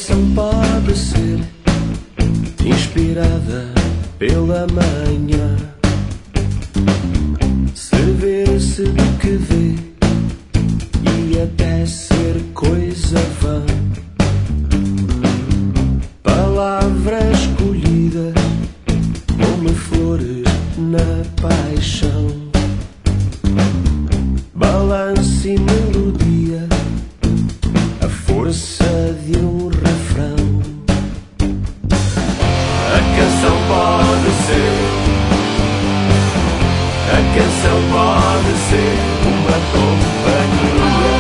canção pode ser inspirada pela manhã, servir-se do que vê e até ser coisa vã. Palavras escolhidas como flores na paixão, balanço e melodia, a força de um refrão. A canção pode ser, a canção pode ser uma companhia.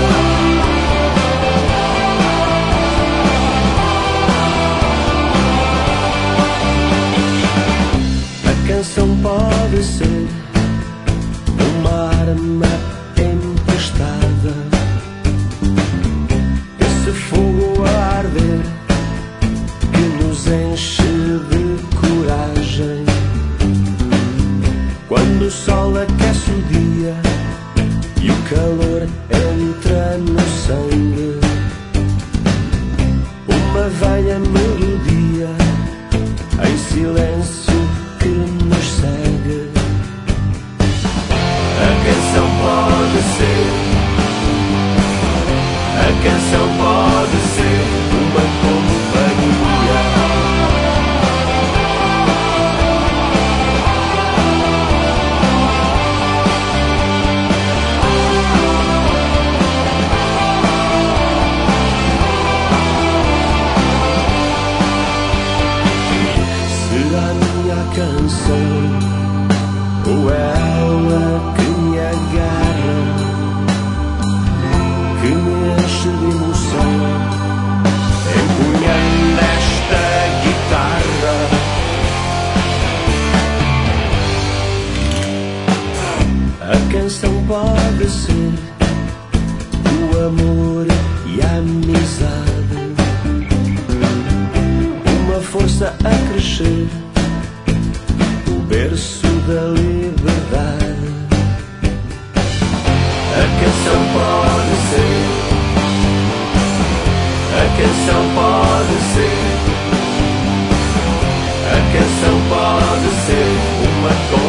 A canção pode ser uma arma emprestada, esse fogo a arder que nos enche de coragem. Quando o sol aquece o dia e o calor entra no sangue, uma velha melodia em silêncio que nos segue. A canção pode ser, a canção pode ser uma companhia. Será minha canção ou ela que me agarra, que me enche de emoção, empunhando esta guitarra? A canção pode ser o amor e a amizade, uma força a crescer, o berço da liberdade. A canção pode ser, a canção pode ser, a canção pode ser uma